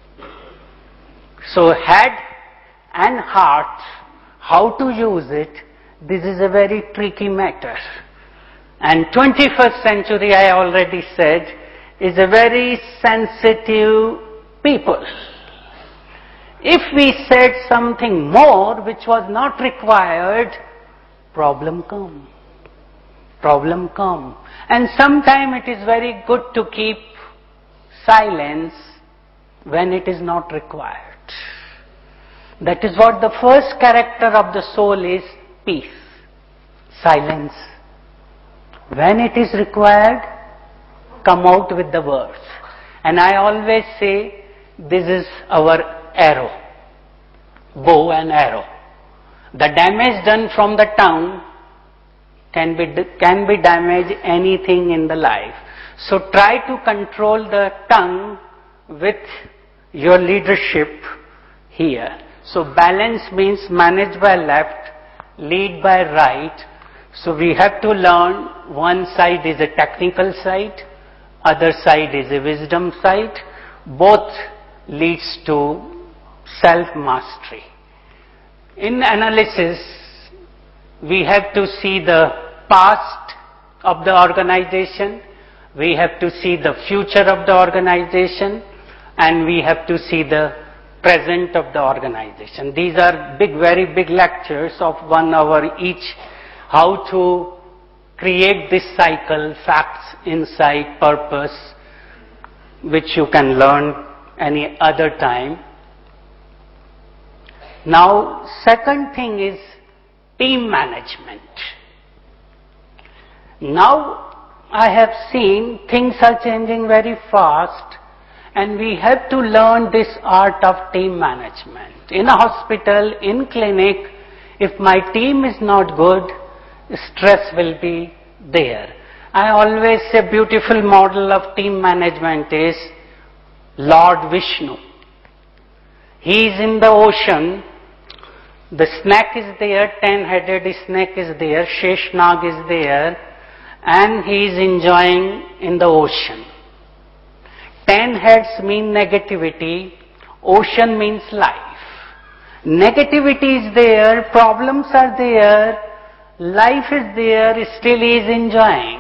So head and heart, how to use it, this is a very tricky matter. And twenty-first century, I already said, is a very sensitive people. If we said something more which was not required, problem come. Problem come. And sometimes it is very good to keep silence when it is not required. That is what the first character of the soul is, peace, silence. When it is required, come out with the words. And I always say, this is our arrow, bow and arrow. The damage done from the tongue can be, can be damage anything in the life. So try to control the tongue with your leadership here. So balance means manage by left, lead by right. So we have to learn, one side is a technical side, other side is a wisdom side. Both leads to self-mastery. In analysis, we have to see the past, of the organization, we have to see the future of the organization, and we have to see the present of the organization. These are big, very big lectures of one hour each, how to create this cycle, facts, insight, purpose, which you can learn any other time. Now, second thing is team management. Now, I have seen things are changing very fast, and we have to learn this art of team management. In a hospital, in clinic, if my team is not good, stress will be there. I always say beautiful model of team management is Lord Vishnu. He is in the ocean, the snake is there, ten-headed snake is there, Sheshnag is there, and he is enjoying in the ocean. Ten heads mean negativity, ocean means life. Negativity is there, problems are there, life is there, still he is enjoying.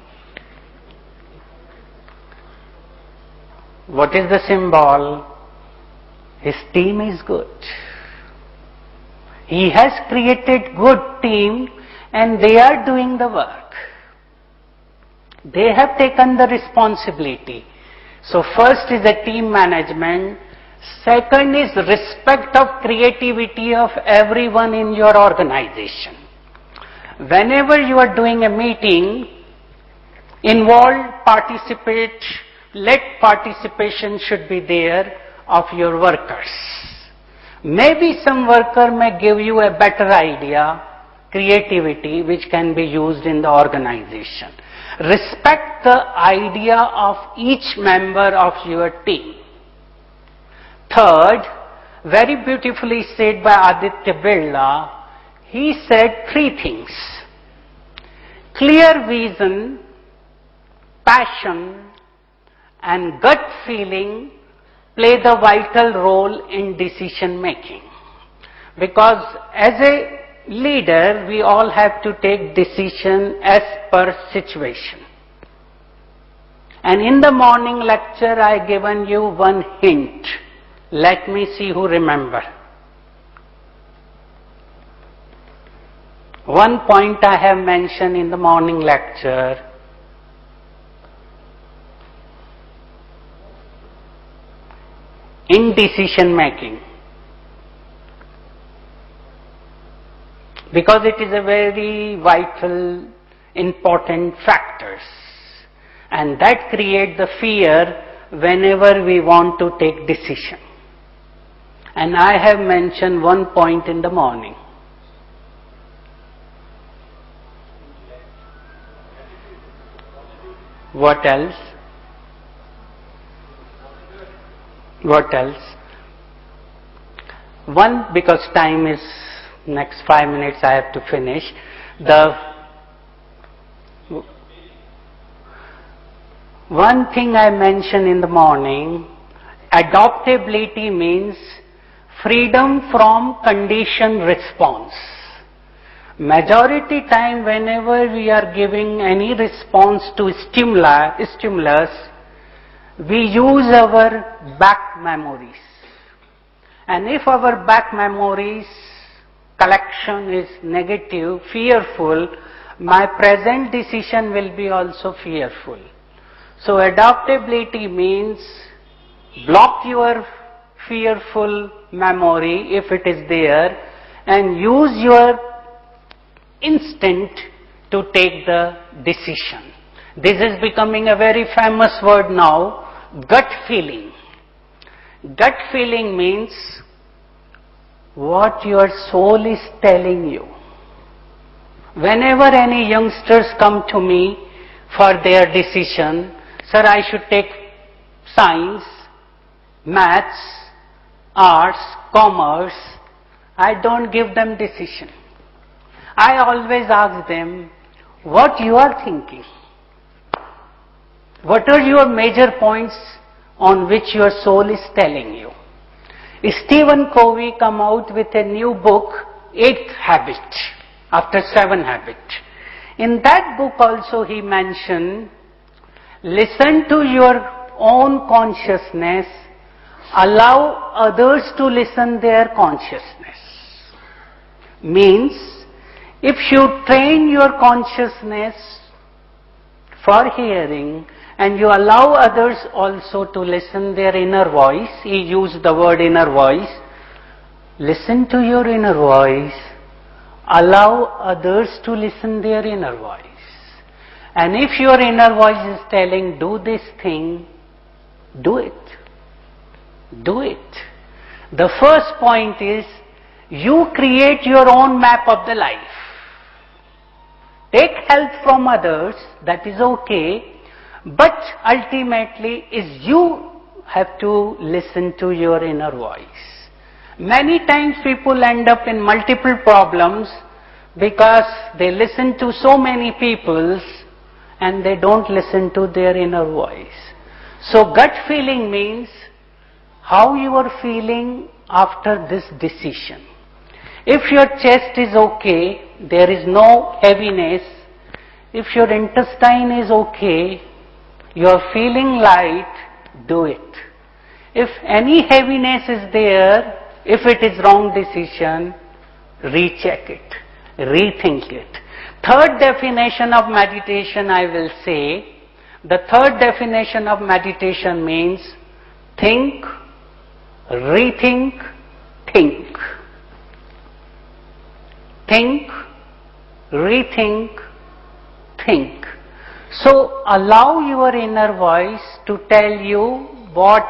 What is the symbol? His team is good. He has created good team and they are doing the work. They have taken the responsibility. So first is the team management. Second is respect of creativity of everyone in your organization. Whenever you are doing a meeting, involve, participate, let participation should be there of your workers. Maybe some worker may give you a better idea, creativity, which can be used in the organization. Respect the idea of each member of your team. Third, very beautifully said by Aditya Birla, he said three things. Clear vision, passion, and gut feeling play the vital role in decision making. Because as a leader, we all have to take decision as per situation. And in the morning lecture, I given you one hint. Let me see who remember. One point I have mentioned in the morning lecture. In decision making. Because it is a very vital, important factors. And that creates the fear whenever we want to take decision. And I have mentioned one point in the morning. What else? What else? One, because time is next five minutes I have to finish. The one thing I mentioned in the morning, adaptability means freedom from condition response. Majority time whenever we are giving any response to stimuli, stimulus, we use our back memories. And if our back memories collection is negative, fearful, my present decision will be also fearful. So adaptability means block your fearful memory if it is there and use your instinct to take the decision. This is becoming a very famous word now, gut feeling. Gut feeling means what your soul is telling you. Whenever any youngsters come to me for their decision, sir, I should take science, maths, arts, commerce, I don't give them decision. I always ask them, what you are thinking? What are your major points on which your soul is telling you? Stephen Covey come out with a new book, Eighth Habit, after Seven Habit. In that book also he mentioned, listen to your own consciousness, allow others to listen their consciousness. Means, if you train your consciousness for hearing and you allow others also to listen their inner voice, he used the word inner voice, listen to your inner voice, allow others to listen their inner voice. And if your inner voice is telling, do this thing, do it. Do it. The first point is, you create your own map of the life. Take help from others, that is okay, but ultimately is you have to listen to your inner voice. Many times people end up in multiple problems because they listen to so many people and they don't listen to their inner voice. So gut feeling means how you are feeling after this decision. If your chest is okay, there is no heaviness. If your intestine is okay, you are feeling light, do it. If any heaviness is there, if it is wrong decision, recheck it, rethink it. Third definition of meditation I will say, the third definition of meditation means think, rethink, think. Think, rethink, think. So allow your inner voice to tell you what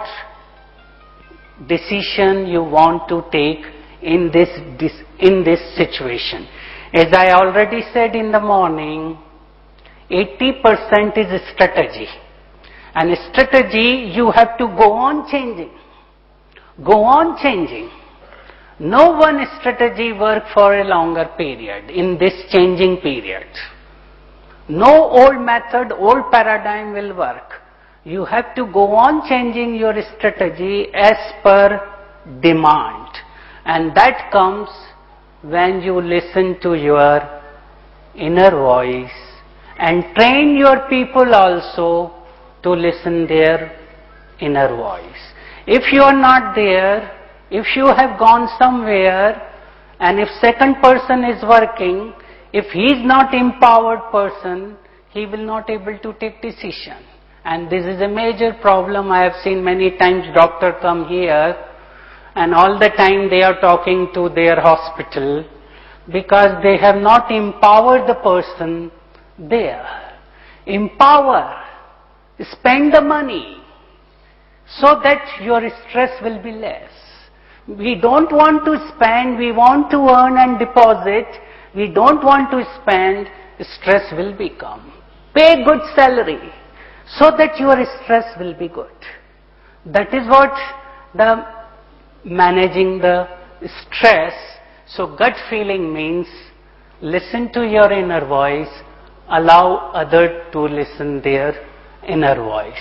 decision you want to take in this, this in this situation. As I already said in the morning, eighty percent is strategy. And strategy you have to go on changing. Go on changing. No one strategy work for a longer period in this changing period. No old method, old paradigm will work. You have to go on changing your strategy as per demand. And that comes when you listen to your inner voice and train your people also to listen their inner voice. If you are not there, if you have gone somewhere and if second person is working, if he is not empowered person, he will not able to take decision. And this is a major problem. I have seen many times doctor come here and all the time they are talking to their hospital because they have not empowered the person there. Empower. Spend the money so that your stress will be less. We don't want to spend, we want to earn and deposit. We don't want to spend, stress will become. Pay good salary so that your stress will be good. That is what the managing the stress. So gut feeling means listen to your inner voice, allow others to listen their inner voice.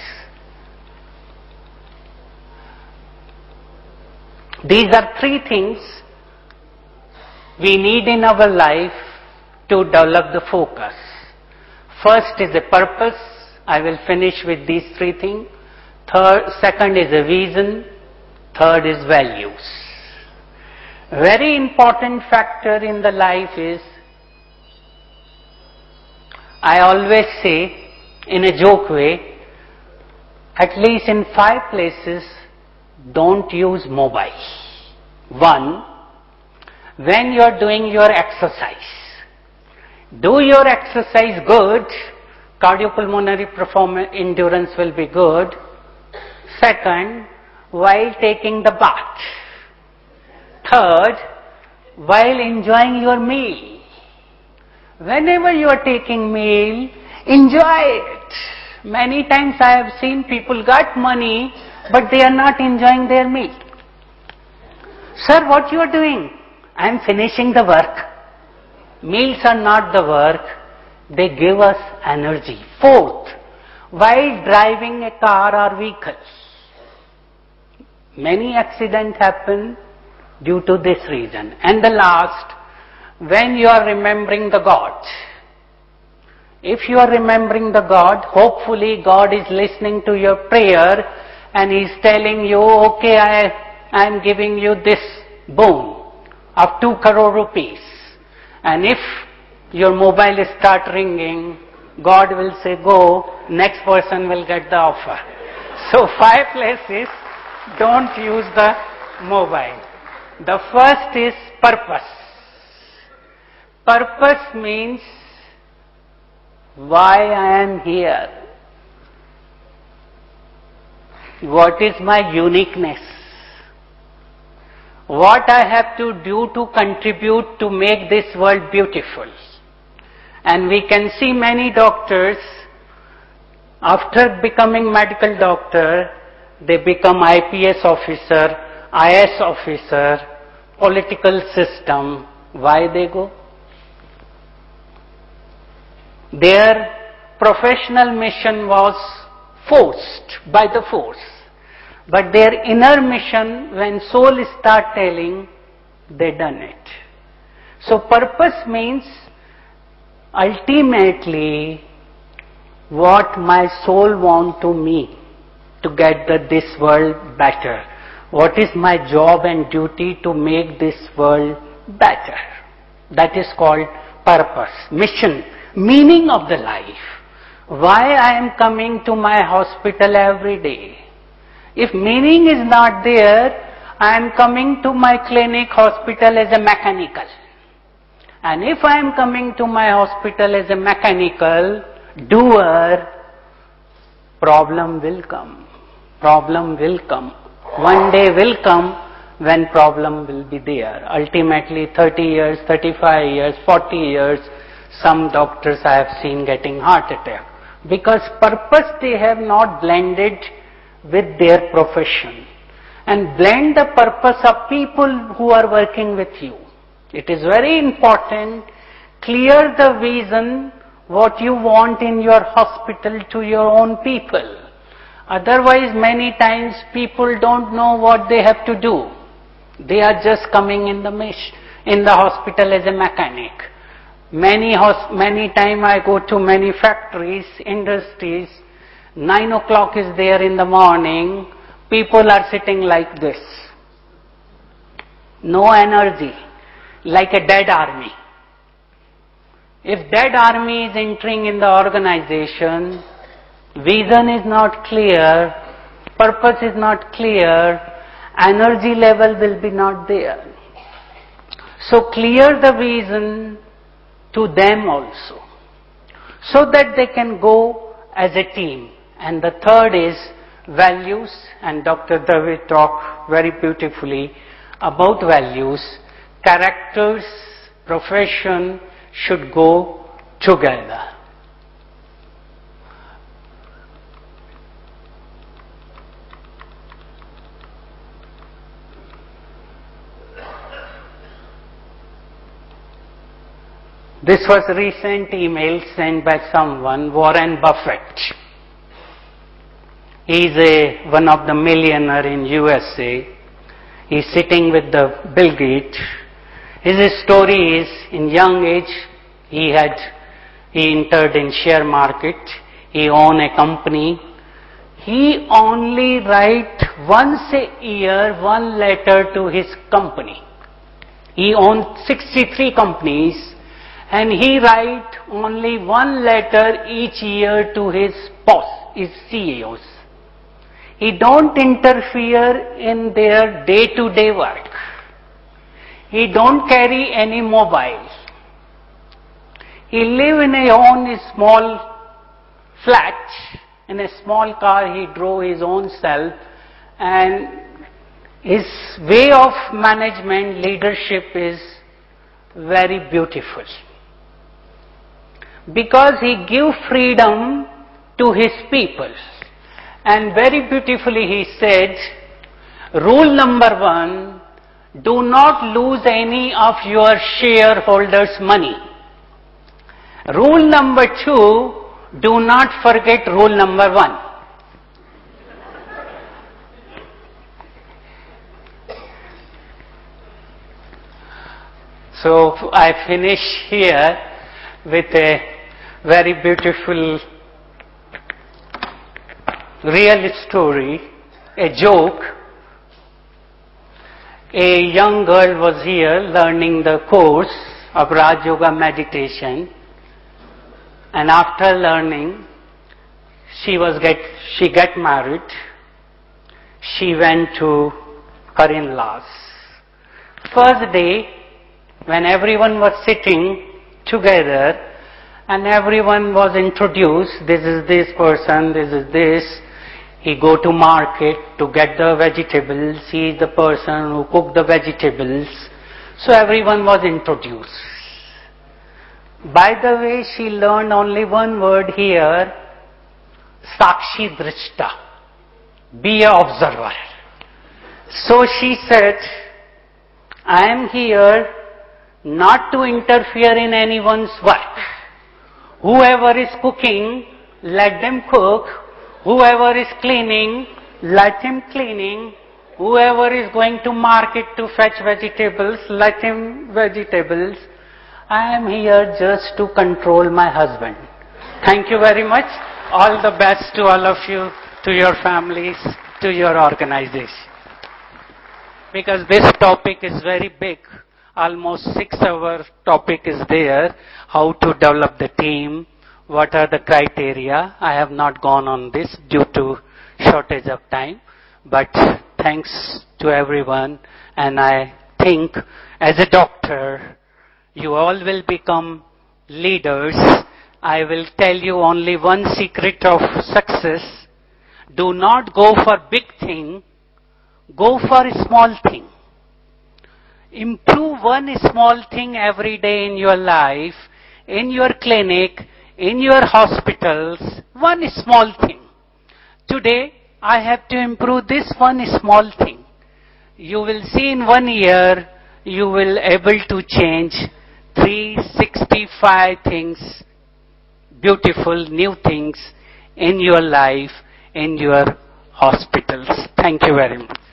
These are three things we need in our life to develop the focus. First is a purpose. I will finish with these three things. Third, second is a vision. Third is values. Very important factor in the life is, I always say in a joke way, at least in five places, don't use mobile. One, when you are doing your exercise, do your exercise good, cardiopulmonary performance endurance will be good. Second, while taking the bath. Third, while enjoying your meal. Whenever you are taking meal, enjoy it. Many times I have seen people got money, but they are not enjoying their meal. Sir, what you are doing? I am finishing the work. Meals are not the work, they give us energy. Fourth, while driving a car or vehicle, many accidents happen due to this reason. And the last, when you are remembering the God, If you are remembering the God, hopefully God is listening to your prayer and He is telling you, okay, I, I am giving you this boon of two crore rupees. And if your mobile is start ringing, God will say, go, next person will get the offer. So five places, don't use the mobile. The first is purpose. Purpose means why I am here. What is my uniqueness? What I have to do to contribute to make this world beautiful. And we can see many doctors, after becoming medical doctor, they become I P S officer, I A S officer, political system. Why they go? Their professional mission was forced by the force. But their inner mission, when soul start telling, they done it. So purpose means ultimately what my soul want to me to get the, this world better. What is my job and duty to make this world better? That is called purpose, mission, meaning of the life. Why I am coming to my hospital every day? If meaning is not there, I am coming to my clinic, hospital as a mechanical. And if I am coming to my hospital as a mechanical doer, problem will come. Problem will come. One day will come when problem will be there. Ultimately thirty years, thirty-five years, forty years, some doctors I have seen getting heart attack. Because purpose they have not blended with their profession. And blend the purpose of people who are working with you. It is very important, clear the vision, what you want in your hospital to your own people. Otherwise, many times people don't know what they have to do. They are just coming in the mesh, in the hospital as a mechanic. Many, many time I go to many factories, industries, nine o'clock is there in the morning, people are sitting like this. No energy, like a dead army. If dead army is entering in the organization, vision is not clear, purpose is not clear, energy level will be not there. So clear the vision to them also, so that they can go as a team. And the third is values, and Doctor David talked very beautifully about values. Characters, profession should go together. This was a recent email sent by someone, Warren Buffett. He is a, one of the millionaire in U S A. He is sitting with the Bill Gates. His story is, in young age, he had, he entered in share market. He owned a company. He only write once a year one letter to his company. He owned sixty-three companies. And he write only one letter each year to his boss, his C E Os. He don't interfere in their day-to-day work. He don't carry any mobile. He live in a own small flat, in a small car he drove his own self, and his way of management, leadership is very beautiful. Because he give freedom to his people. And very beautifully he said, rule number one, do not lose any of your shareholders' money. Rule number two, do not forget rule number one. So I finish here with a very beautiful real story, a joke. A young girl was here learning the course of Raj Yoga meditation, and after learning, she was get she got married. She went to her in-laws. First day, when everyone was sitting together and everyone was introduced, this is this person, this is this, he go to market to get the vegetables, he is the person who cook the vegetables, so everyone was introduced. By the way, she learned only one word here, Sakshi Drishta, be an observer. So she said, I am here not to interfere in anyone's work. Whoever is cooking, let them cook. Whoever is cleaning, let him cleaning. Whoever is going to market to fetch vegetables, let him vegetables. I am here just to control my husband. Thank you very much. All the best to all of you, to your families, to your organization. Because this topic is very big, almost six hour topic is there, how to develop the team, what are the criteria. I have not gone on this due to shortage of time, but thanks to everyone, and I think as a doctor, you all will become leaders. I will tell you only one secret of success. Do not go for big thing. Go for a small thing. Improve one small thing every day in your life, in your clinic, in your hospitals, one small thing. Today, I have to improve this one small thing. You will see in one year, you will able to change three hundred sixty-five things, beautiful new things in your life, in your hospitals. Thank you very much.